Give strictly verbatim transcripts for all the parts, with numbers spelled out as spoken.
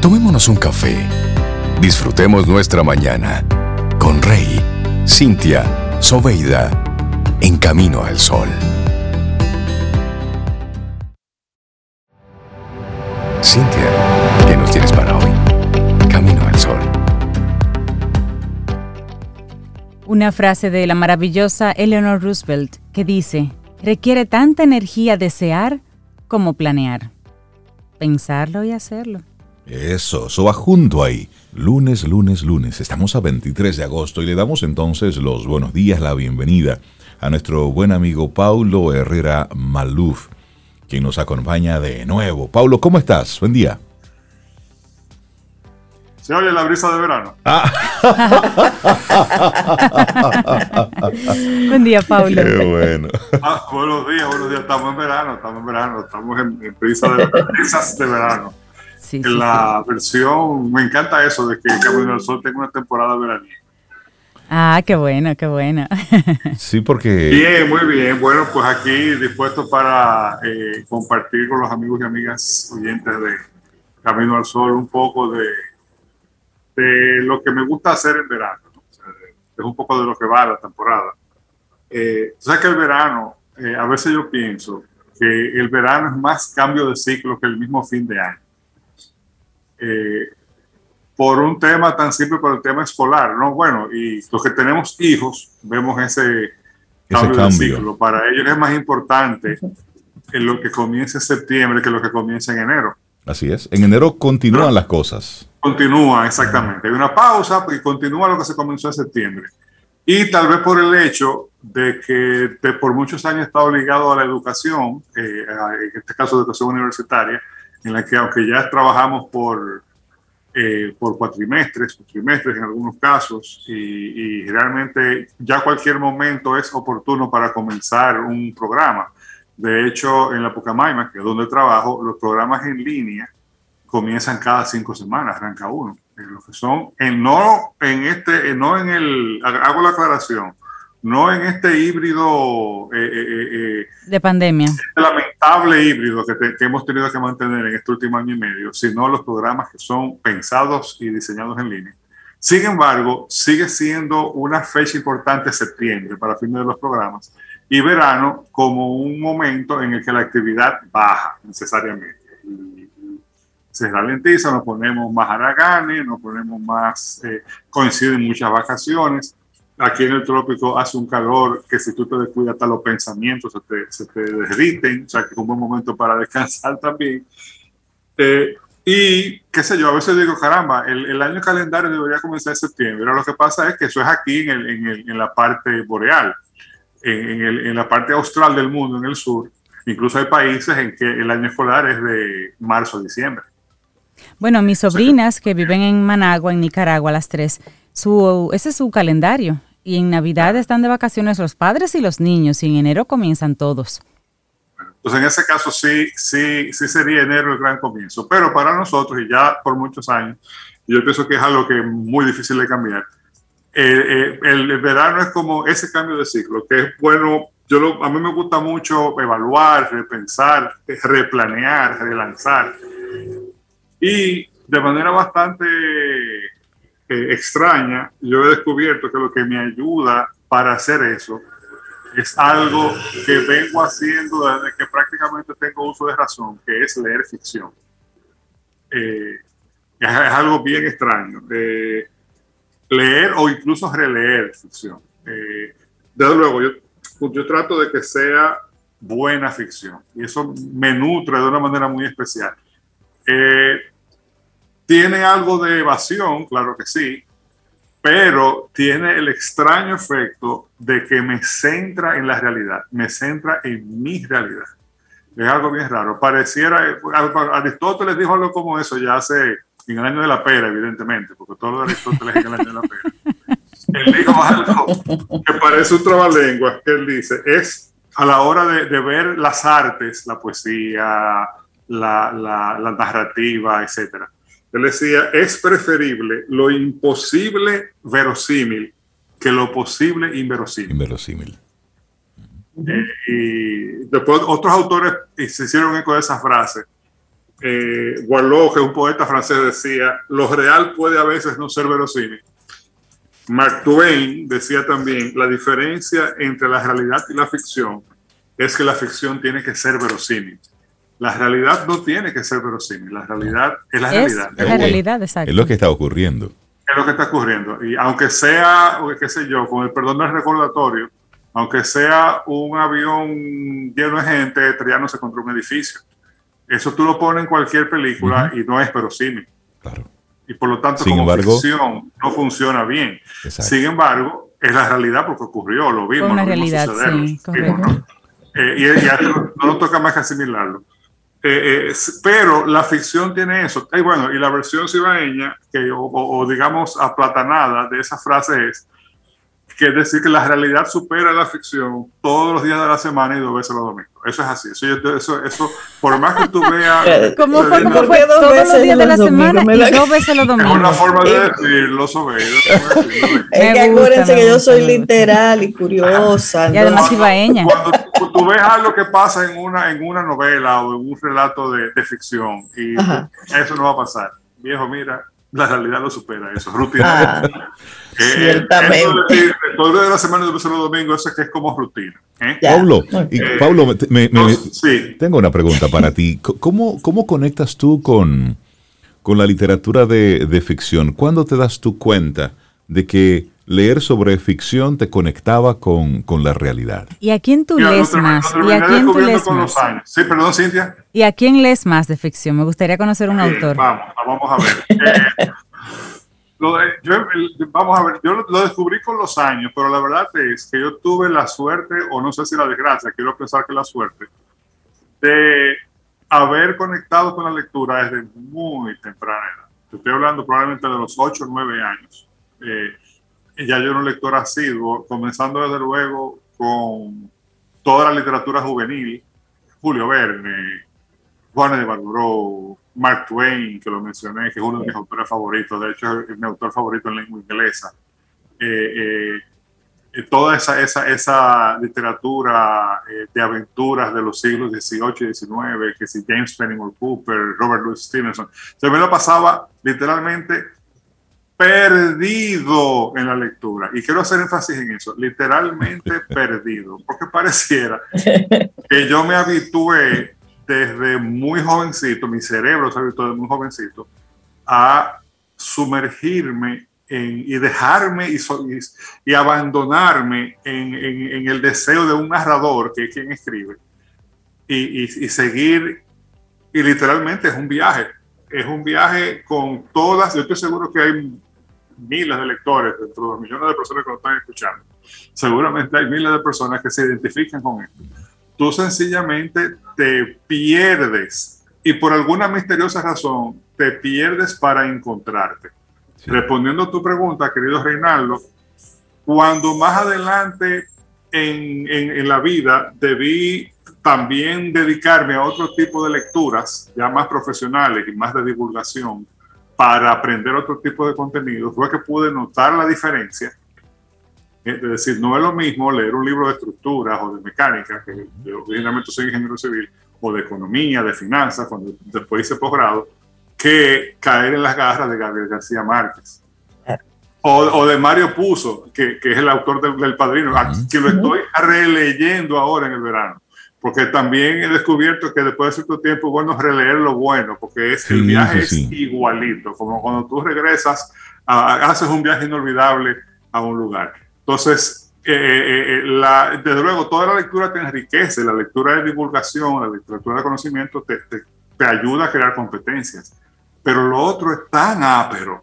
Tomémonos un café. Disfrutemos nuestra mañana con Rey, Cintia, Soveida, en Camino al Sol. Cintia, ¿qué nos tienes para hoy? Camino al Sol. Una frase de la maravillosa Eleanor Roosevelt que dice: requiere tanta energía desear como planear. Pensarlo y hacerlo. Eso, eso va junto ahí. Lunes, lunes, lunes. Estamos a veintitrés de agosto y le damos entonces los buenos días, la bienvenida a nuestro buen amigo Paulo Herrera Maluf, quien nos acompaña de nuevo. Paulo, ¿cómo estás? Buen día. Se oye la brisa de verano. Ah. Buen día, Paulo. Qué bueno. Ah, buenos días, buenos días. Estamos en verano, estamos en verano, estamos en, en brisa de, brisas de verano. Sí, en sí, la sí. versión, me encanta eso de que Camino al Sol tenga una temporada veraniega. Ah, qué bueno, qué bueno. Sí, porque... Bien, muy bien. Bueno, pues aquí dispuesto para eh, compartir con los amigos y amigas oyentes de Camino al Sol un poco de, de lo que me gusta hacer en verano, ¿no? O sea, es un poco de lo que va la temporada. Eh, o sea que el verano, eh, a veces yo pienso que el verano es más cambio de ciclo que el mismo fin de año. Eh, por un tema tan simple, por el tema escolar, ¿no? Bueno, y los que tenemos hijos, vemos ese cambio, ese cambio. de ciclo. Para ellos es más importante en lo que comienza en septiembre que lo que comienza en enero. Así es. En enero continúan las cosas. Continúa, exactamente. Hay una pausa y continúa lo que se comenzó en septiembre. Y tal vez por el hecho de que de por muchos años está obligado a la educación, eh, en este caso educación universitaria, en la que aunque ya trabajamos por, eh, por cuatrimestres, por trimestres en algunos casos, y, y realmente ya cualquier momento es oportuno para comenzar un programa. De hecho, en la Pucamaima, que es donde trabajo, los programas en línea comienzan cada cinco semanas, arranca uno. En lo que son, en, no en este, no en el, hago la aclaración, no en este híbrido eh, eh, eh, de pandemia, este lamentable híbrido que, te, que hemos tenido que mantener en este último año y medio, sino los programas que son pensados y diseñados en línea. Sin embargo, sigue siendo una fecha importante septiembre para fin de los programas y verano como un momento en el que la actividad baja necesariamente. Y, se ralentiza, nos ponemos más haraganes, nos ponemos más, eh, coinciden muchas vacaciones. Aquí en el trópico hace un calor que si tú te descuidas hasta los pensamientos se te, se te derriten, o sea que es un buen momento para descansar también. Eh, y qué sé yo, a veces digo, caramba, el, el año calendario debería comenzar en septiembre, pero lo que pasa es que eso es aquí en, el, en, el, en la parte boreal, en, en, el, en la parte austral del mundo, en el sur. Incluso hay países en que el año escolar es de marzo a diciembre. Bueno, mis sobrinas que viven en Managua, en Nicaragua, las tres, su, ese es su calendario. Y en Navidad están de vacaciones los padres y los niños, y en enero comienzan todos. Entonces, en ese caso sí, sí, sí sería enero el gran comienzo. Pero para nosotros, y ya por muchos años, yo pienso que es algo que es muy difícil de cambiar. Eh, eh, el, el verano es como ese cambio de ciclo, que es bueno. Yo lo, a mí me gusta mucho evaluar, repensar, replanear, relanzar. Y de manera bastante eh, extraña, yo he descubierto que lo que me ayuda para hacer eso es algo que vengo haciendo desde que prácticamente tengo uso de razón, que es leer ficción. Eh, es, es algo bien extraño. Eh, leer o incluso releer ficción. Eh, desde luego, yo, yo trato de que sea buena ficción y eso me nutre de una manera muy especial. Eh, tiene algo de evasión, claro que sí, pero tiene el extraño efecto de que me centra en la realidad, me centra en mi realidad. Es algo bien raro. Pareciera, Aristóteles dijo algo como eso ya hace, en el año de la pera, evidentemente, porque todo lo de Aristóteles es en el año de la pera. Él dijo algo que parece un trabalengua, que él dice, es a la hora de, de ver las artes, la poesía, la, la, la narrativa, etcétera. Él decía, es preferible lo imposible verosímil que lo posible inverosímil. Inverosímil. Eh, y después otros autores se hicieron eco de esa frase eh, Boileau, que es un poeta francés, decía, lo real puede a veces no ser verosímil. Mark Twain decía también, la diferencia entre la realidad y la ficción es que la ficción tiene que ser verosímil. La realidad no tiene que ser verosímil, la realidad es la es realidad. La es realidad, exacto. Es lo que está ocurriendo. Es lo que está ocurriendo. Y aunque sea, qué sé yo, con el perdón del recordatorio, aunque sea un avión lleno de gente estrellándose contra un edificio, eso tú lo pones en cualquier película uh-huh. y no es verosímil. Claro. Y por lo tanto, Sin como embargo, ficción no funciona bien. Exacto. Sin embargo, es la realidad porque ocurrió, lo vimos. Una lo vimos realidad, suceder, sí, vimos, ¿no? eh, y ya no, no nos toca más que asimilarlo. Eh, eh, pero la ficción tiene eso. Y bueno, y la versión cibaeña, que, o, o, o digamos aplatanada de esa frase es, que es decir que la realidad supera la ficción todos los días de la semana y dos veces los domingos. Eso es así. Eso, eso, eso por más que tú veas... ¿Cómo fue? ¿Cómo fue? Todos los días de la semana y dos veces los domingos. Es una forma de decirlo, Sobeida. Es que acuérdense que yo soy literal y curiosa. Y además cibaeña. Cuando tú, tú ves algo que pasa en una, en una novela o en un relato de, de ficción y Ajá. eso no va a pasar. Viejo, mira, la realidad lo supera eso. Rutina. Ah. Eh, Ciertamente. Decir, todo el de la semana de los domingos, eso es que es como rutina. ¿eh? Pablo, y, eh, Pablo me, me, no, me, sí. tengo una pregunta para ti. ¿Cómo, cómo conectas tú con, con la literatura de, de ficción? ¿Cuándo te das tú cuenta de que leer sobre ficción te conectaba con, con la realidad? ¿Y a quién tú Yo, lees no, más? No, ¿Y a quién tú lees con más? Los años. Sí, perdón, Cintia. ¿Y a quién lees más de ficción? Me gustaría conocer un Bien, autor. Vamos, vamos a ver. Eh, Lo de, yo, vamos a ver, yo lo, lo descubrí con los años, pero la verdad es que yo tuve la suerte, o no sé si la desgracia, quiero pensar que la suerte, de haber conectado con la lectura desde muy temprana edad. Estoy hablando probablemente de los ocho o nueve años. Eh, y ya yo era un lector asiduo, comenzando desde luego con toda la literatura juvenil, Julio Verne, Juan de Barbaro, Mark Twain, que lo mencioné, que es uno de mis autores favoritos, de hecho es mi autor favorito en lengua inglesa. Eh, eh, toda esa, esa, esa literatura eh, de aventuras de los siglos dieciocho y diecinueve, que si James Fenimore Cooper, Robert Louis Stevenson, se me lo pasaba literalmente perdido en la lectura. Y quiero hacer énfasis en eso, literalmente perdido, porque pareciera que yo me habitué desde muy jovencito, mi cerebro se habituó desde muy jovencito, a sumergirme en, y dejarme y, so, y, y abandonarme en, en, en el deseo de un narrador, que es quien escribe, y, y, y seguir, y literalmente es un viaje, es un viaje con todas, yo estoy seguro que hay miles de lectores dentro de los millones de personas que nos están escuchando, seguramente hay miles de personas que se identifican con esto. Tú sencillamente te pierdes y por alguna misteriosa razón te pierdes para encontrarte. Sí. Respondiendo a tu pregunta, querido Reinaldo, cuando más adelante en, en, en la vida debí también dedicarme a otro tipo de lecturas, ya más profesionales y más de divulgación, para aprender otro tipo de contenido, fue que pude notar la diferencia. Es decir, no es lo mismo leer un libro de estructuras o de mecánica, que yo originalmente soy ingeniero civil, o de economía, de finanzas, cuando después hice posgrado, que caer en las garras de Gabriel García Márquez. O, o de Mario Puzo, que, que es el autor del, del Padrino, uh-huh. que lo estoy releyendo ahora en el verano. Porque también he descubierto que después de cierto tiempo es bueno releer lo bueno, porque es, sí, el viaje sí, sí. es igualito, como cuando tú regresas, a, haces un viaje inolvidable a un lugar. Entonces, eh, eh, la, desde luego, toda la lectura te enriquece, la lectura de divulgación, la lectura de conocimiento te, te, te ayuda a crear competencias, pero lo otro es tan ápero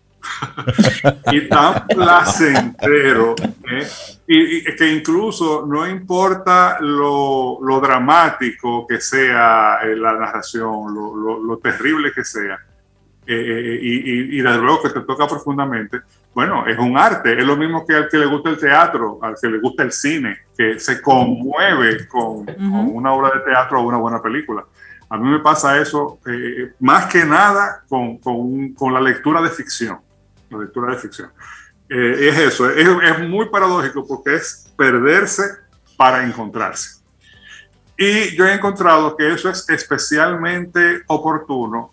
y tan placentero, ¿eh? y, y que incluso no importa lo, lo dramático que sea eh, la narración, lo, lo, lo terrible que sea, eh, y, y, y desde luego que te toca profundamente. Bueno, es un arte, es lo mismo que al que le gusta el teatro, al que le gusta el cine, que se conmueve con, uh-huh. con una obra de teatro o una buena película. A mí me pasa eso eh, más que nada con, con, con la lectura de ficción. La lectura de ficción. Eh, es eso, es, es muy paradójico porque es perderse para encontrarse. Y yo he encontrado que eso es especialmente oportuno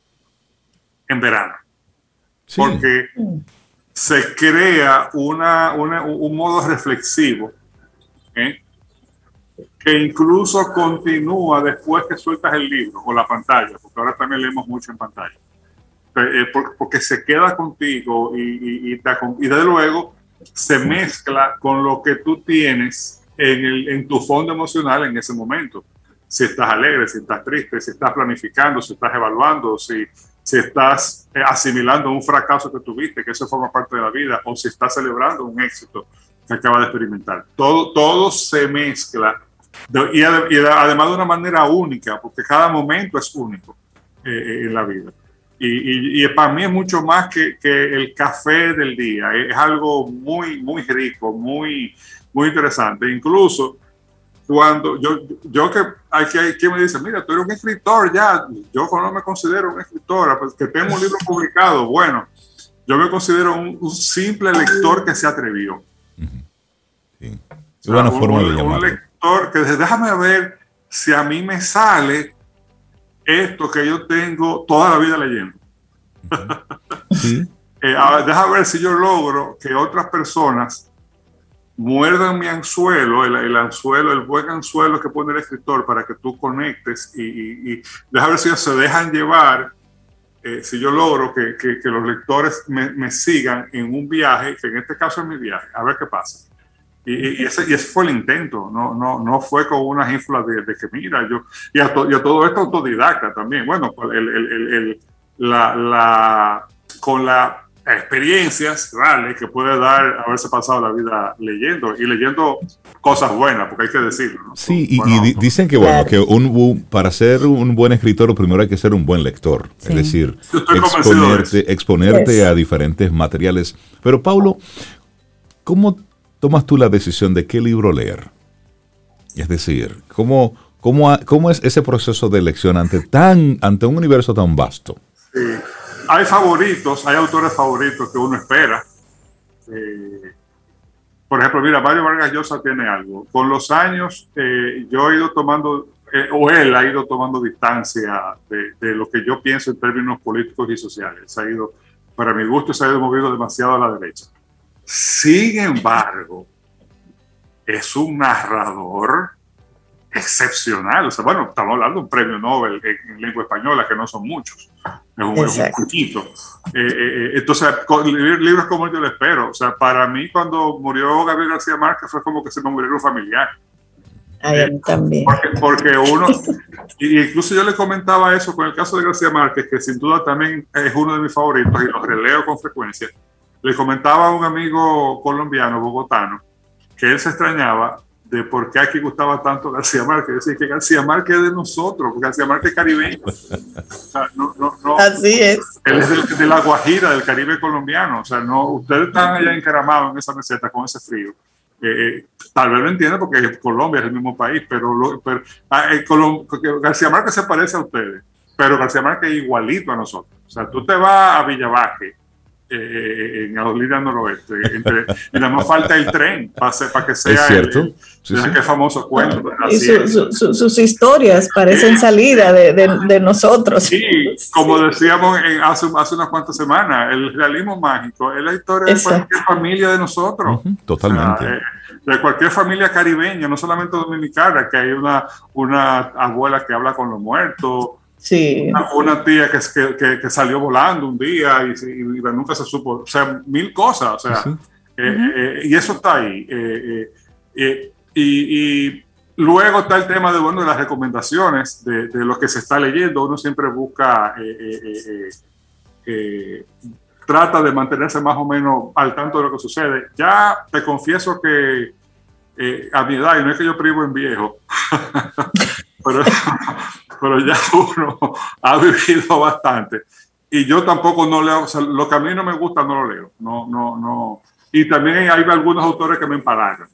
en verano, sí. Porque se crea una, una, un modo reflexivo, ¿eh? Que incluso continúa después que sueltas el libro o la pantalla, porque ahora también leemos mucho en pantalla, eh, porque se queda contigo y, y, y, te, y desde luego se mezcla con lo que tú tienes en, el, en tu fondo emocional en ese momento. Si estás alegre, si estás triste, si estás planificando, si estás evaluando, si, si estás asimilando un fracaso que tuviste, que eso forma parte de la vida, o si estás celebrando un éxito que acabas de experimentar. Todo, todo se mezcla y, y además de una manera única, porque cada momento es único eh, en la vida. Y, y, y para mí es mucho más que, que el café del día. Es algo muy, muy rico, muy, muy interesante. Incluso cuando yo, yo que hay quien me dice, mira, tú eres un escritor ya. Yo no me considero un escritor, pues que tengo un libro publicado. Bueno, yo me considero un, un simple lector que se atrevió. Sí. O sea, buena un, forma de un, llamarlo. Un lector que dice, déjame ver si a mí me sale esto que yo tengo toda la vida leyendo. Sí. eh, a, déjame ver si yo logro que otras personas muerdan mi anzuelo, el, el anzuelo, el buen anzuelo que pone el escritor para que tú conectes y, y, y déjame ver si ellos se dejan llevar, eh, si yo logro que, que, que los lectores me, me sigan en un viaje, que en este caso es mi viaje, a ver qué pasa. Y, y, ese, y ese fue el intento, no, no, no fue con unas ínfulas de, de que mira, yo, y a, to, y a todo esto autodidacta también, bueno, el, el, el, el, la, la, con las experiencias reales que puede dar haberse pasado la vida leyendo, y leyendo cosas buenas, porque hay que decirlo, ¿no? Sí, y, bueno, y dicen que, bueno, que un, para ser un buen escritor, primero hay que ser un buen lector, sí. Es decir, exponerte, exponerte yes. a diferentes materiales. Pero, Paulo, ¿cómo tomas tú la decisión de qué libro leer? Es decir, ¿cómo, cómo, cómo es ese proceso de elección ante, tan, ante un universo tan vasto? Sí. Hay favoritos, hay autores favoritos que uno espera. Eh, por ejemplo, mira, Mario Vargas Llosa tiene algo. Con los años, eh, yo he ido tomando, eh, o él ha ido tomando distancia de, de lo que yo pienso en términos políticos y sociales. Se ha ido, para mi gusto, se ha ido movido demasiado a la derecha. Sin embargo, es un narrador excepcional. O sea, bueno, estamos hablando de un premio Nobel en, en lengua española, que no son muchos. Es un, es un poquito. Eh, eh, entonces, con, libros como yo le espero. O sea, para mí, cuando murió Gabriel García Márquez, fue como que se me murió un familiar. Ay, a mí también. Porque, porque uno, y incluso yo le comentaba eso con el caso de García Márquez, que sin duda también es uno de mis favoritos y los releo con frecuencia. Le comentaba a un amigo colombiano, bogotano, que él se extrañaba de por qué aquí gustaba tanto García Márquez. Es decir, que García Márquez es de nosotros, porque García Márquez es caribeño. O sea, no, no, no, Así es. Él es de, de la Guajira, del Caribe colombiano. O sea, no, ustedes están allá encaramados en esa meseta con ese frío. Eh, tal vez lo entienden porque Colombia es el mismo país, pero, lo, pero ah, eh, Colom- García Márquez se parece a ustedes, pero García Márquez es igualito a nosotros. O sea, tú te vas a Villabaje, Eh, en la línea noroeste, entre, y nada más falta el tren para, para que sea es cierto. el, el, sí, el sí. que famoso cuento. Y su, su, su, sus historias parecen salida de, de, de nosotros. Sí, como decíamos en, hace, hace unas cuantas semanas, el realismo mágico es la historia Exacto. de cualquier familia de nosotros. Uh-huh, totalmente. O sea, eh, de cualquier familia caribeña, no solamente dominicana, que hay una, una abuela que habla con los muertos. Sí. Una, una tía que, que, que salió volando un día y, y, y nunca se supo, o sea, mil cosas, o sea, sí. eh, uh-huh. eh, y eso está ahí. Eh, eh, y, y luego está el tema de, bueno, de las recomendaciones de, de lo que se está leyendo. Uno siempre busca, eh, eh, eh, eh, trata de mantenerse más o menos al tanto de lo que sucede. Ya te confieso que eh, a mi edad, y no es que yo privo en viejo, pero, pero ya uno ha vivido bastante. Y yo tampoco no leo, o sea, lo que a mí no me gusta no lo leo. No, no, no. Y también hay algunos autores que me empalagan.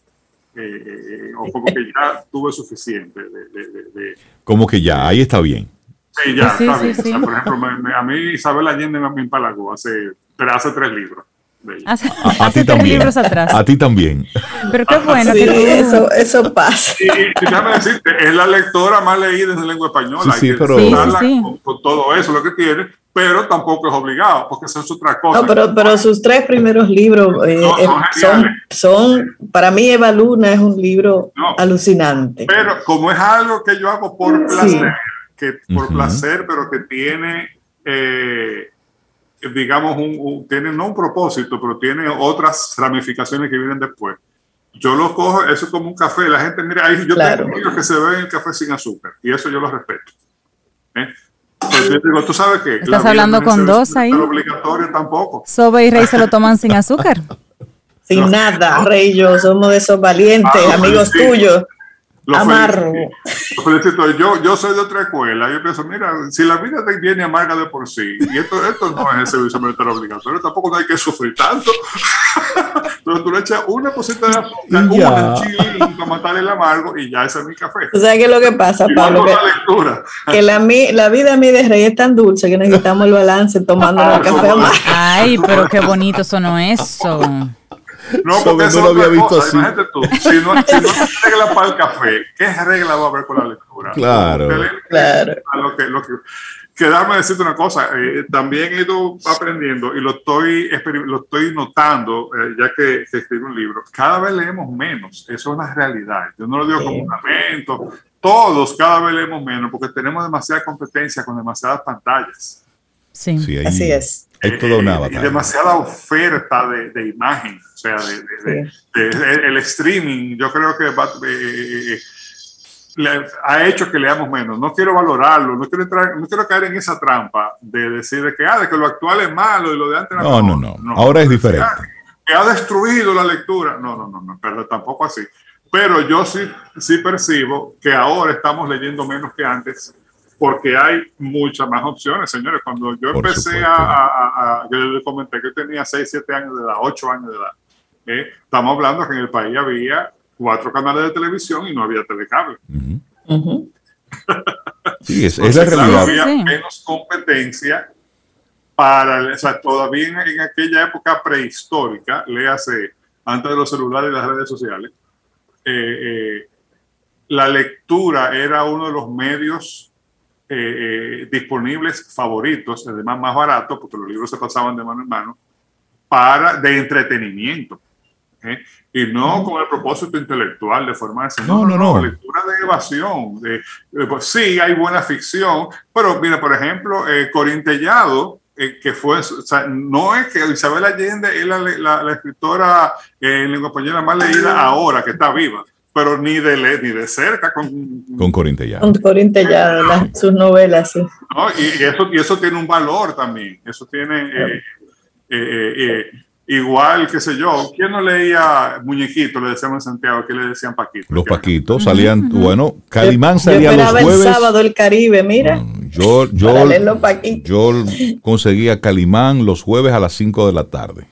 Eh, o como que ya tuve suficiente. De, de, de, de, como que ya, ahí está bien. Sí, ya, sí, está sí, bien. sí. O sea, por ejemplo, me, me, a mí Isabel Allende me empalagó hace, hace tres libros. bello. Hace, A, a hace ti tres también. libros atrás. A ti también. Pero qué bueno Sí, que tú... eso, eso pasa. Y, y déjame decirte, es la lectora más leída en lengua española. Sí, Hay sí, que pero- disfrutarla Sí, sí, sí. Con, con todo eso, lo que tiene, pero tampoco es obligado, porque eso es otra cosa. No, pero, pero sus tres primeros libros eh, No, eh, son son, geniales. son, para mí Eva Luna es un libro No. alucinante. Pero como es algo que yo hago por Sí. placer, que por Ujú. placer, pero que tiene, eh, digamos, un, un- tiene no un propósito, pero tiene otras ramificaciones que vienen después. Yo lo cojo, eso es como un café. La gente, mira, ahí yo Claro. tengo amigos que se beben el café sin azúcar, y eso yo lo respeto. ¿Eh? Pues yo digo, tú sabes que Estás hablando con dos ahí. No es obligatorio tampoco. Sobe y Rey se lo toman sin azúcar. Sin No. nada, Rey y yo somos de esos valientes, Ah, no, amigos sí. tuyos. Lo Amargo. felicito. Lo felicito. Yo, yo soy de otra escuela. Yo pienso, mira, si la vida te viene amarga de por sí, y esto, esto no es el servicio militar obligatorio, tampoco no hay que sufrir tanto. Entonces tú le echas una cosita de azúcar, Y ya. una chile para matar el amargo, y ya ese es mi café. ¿Tú sabes qué es lo que pasa, Y Pablo? vamos Que, a la lectura. que la, mi- la vida mía de Rey es tan dulce que necesitamos el balance tomando Ah, el café eso no. amargo. Ay, pero qué bonito sonó eso. No, Sobre, porque no eso lo es había otra visto cosa. así. Imagínate tú, si no, si no hay regla para el café, ¿qué regla va a haber con la lectura? Claro. Usted lee- Claro. a Lo que, lo que, que darme decirte una cosa, eh, también he ido aprendiendo y lo estoy, experim- lo estoy notando, eh, ya que, que escribo un libro, cada vez leemos menos, eso es una realidad. Yo no lo digo Sí. como un lamento, todos cada vez leemos menos porque tenemos demasiada competencia con demasiadas pantallas. Sí. Sí, ahí Así es. hay toda una Eh, y batalla. demasiada oferta de, de imagen, o sea, de, de- de- de- de- el streaming, yo creo que va- eh, eh, le- ha hecho que leamos menos. No quiero valorarlo, no quiero entrar, no quiero caer en esa trampa de decir de que, ah, de que lo actual es malo y lo de antes era No, no, mejor. no. Ahora es diferente. Ah, que ha destruido la lectura. No, no, no, no, pero tampoco así. Pero yo sí, sí percibo que ahora estamos leyendo menos que antes porque hay muchas más opciones, señores. Cuando yo Por empecé supuesto. a, a- a- yo les comenté que tenía seis, siete años de edad, ocho años de edad. ¿eh? Estamos hablando que en el país había cuatro canales de televisión y no había telecable. Ujú. Ujú. Sí, es, es la Entonces, claro, realidad. había Sí. menos competencia para, o sea, todavía en, en aquella época prehistórica, léase antes de los celulares y las redes sociales, eh, eh, la lectura era uno de los medios eh, eh, disponibles favoritos, además más barato, porque los libros se pasaban de mano en mano, para, de entretenimiento. ¿eh? Y no con el propósito intelectual de formarse. No, no, no. Lectura de evasión. De, de, pues, sí, hay buena ficción, pero mira, por ejemplo, eh, Corintellado, eh, que fue, o sea, no es que Isabel Allende es la, la, la escritora eh, en lengua española más leída ahora, que está viva, pero ni de, le- ni de cerca con, Con Corintellado. Un Corintellado, las- sus novelas, sí. ¿no? y, y eso, y eso tiene un valor también. Eso tiene eh, eh, eh, eh, igual, qué sé yo. ¿Quién no leía Muñequito? Le decíamos en Santiago, ¿qué le decían Paquito? Los ¿Qué? Paquitos salían, bueno, Yo, Calimán yo salía los esperaba el jueves. sábado el Caribe, mira. Mm, Yo, yo, Para leerlo pa' aquí. yo conseguía Calimán los jueves a las cinco de la tarde.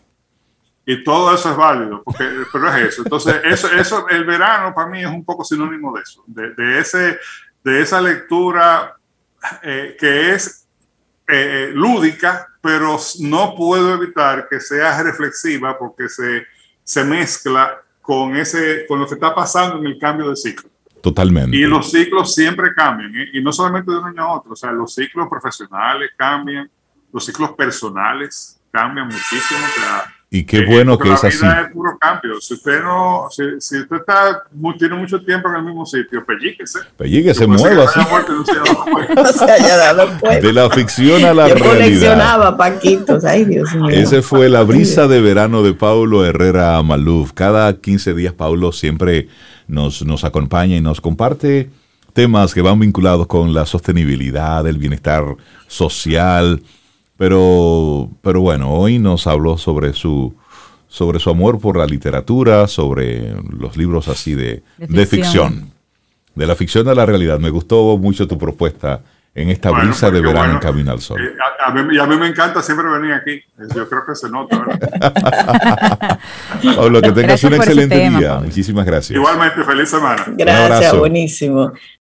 Y todo eso es válido, porque, pero es eso. Entonces, eso, eso, el verano para mí es un poco sinónimo de eso, de, de, ese, de esa lectura eh, que es eh, lúdica, pero no puedo evitar que sea reflexiva porque se, se mezcla con, ese, con lo que está pasando en el cambio de ciclo. Totalmente. Y los ciclos siempre cambian, ¿eh? Y no solamente de un año a otro, o sea, los ciclos profesionales cambian, los ciclos personales cambian muchísimo. O sea, Y qué eh, bueno porque que es la así. vida es puro cambio. Si usted no, si, si usted está, mu- tiene mucho tiempo en el mismo sitio, pellíquese. Pellique se Puede ser que mueva se así. haya muerto y no se haya dado cuenta. No se haya dado cuenta. De la ficción a la Yo realidad. coleccionaba Paquitos, ay Dios mío. Ese fue la brisa de verano de Paulo Herrera Maluf. Cada quince días Paulo siempre nos, nos acompaña y nos comparte temas que van vinculados con la sostenibilidad, el bienestar social. Pero, pero bueno, hoy nos habló sobre su, sobre su amor por la literatura, sobre los libros así de, De de ficción. ficción. De la ficción a la realidad. Me gustó mucho tu propuesta en esta Bueno, brisa de porque, verano bueno, en Camino al Sol. eh, a, a mí, y a mí me encanta siempre venir aquí. Yo creo que se nota, ¿verdad? Pablo, que tengas Gracias un por ese excelente tema, día. Pablo. Muchísimas gracias. Igualmente, feliz semana. Gracias, abrazo. buenísimo.